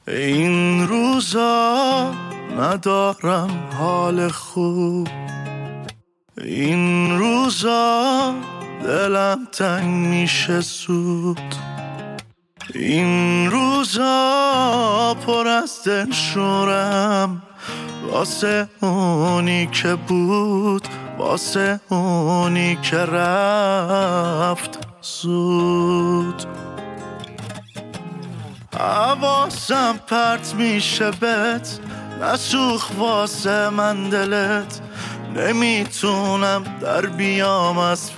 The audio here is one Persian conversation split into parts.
این روزا ندارم حال خوب، این روزا دلم تنگ میشه زود، این روزا پر از دلشورم واسه اونی که بود، واسه اونی که رفت زود. حواسم پرت میشه بهت، نسوخ واسه من دلت، نمیتونم در بیام از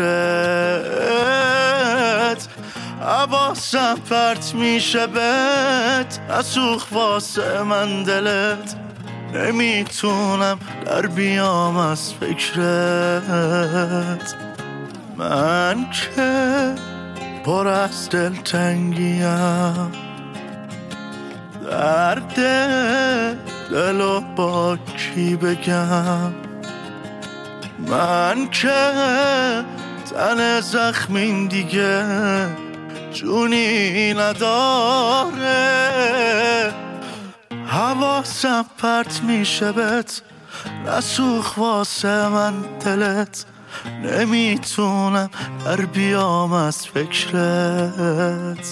فکرت. حواسم پرت میشه بهت، نسوخ واسه من دلت، نمیتونم در بیام از فکرت. من که پر از دلتنگیم، درد دلو با کی بگم؟ من که تن زخمین دیگه جونی نداره. حواسم پرت میشه بهت، نسوخ واسه من دلت، نمیتونم در بیام از فکرت.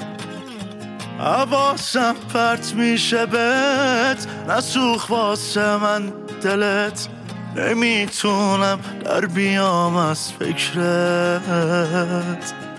حواسم پرت میشه بهت، نسوخ واسه من دلت، نمیتونم در بیام از فکرت.